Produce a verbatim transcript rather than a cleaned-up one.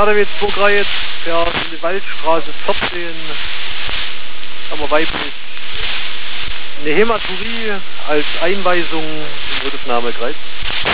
Radeweg zwei fährt in die Waldstraße vierzehn, haben wir weiblich eine Hämaturie als Einweisung im Notaufnahmekreis.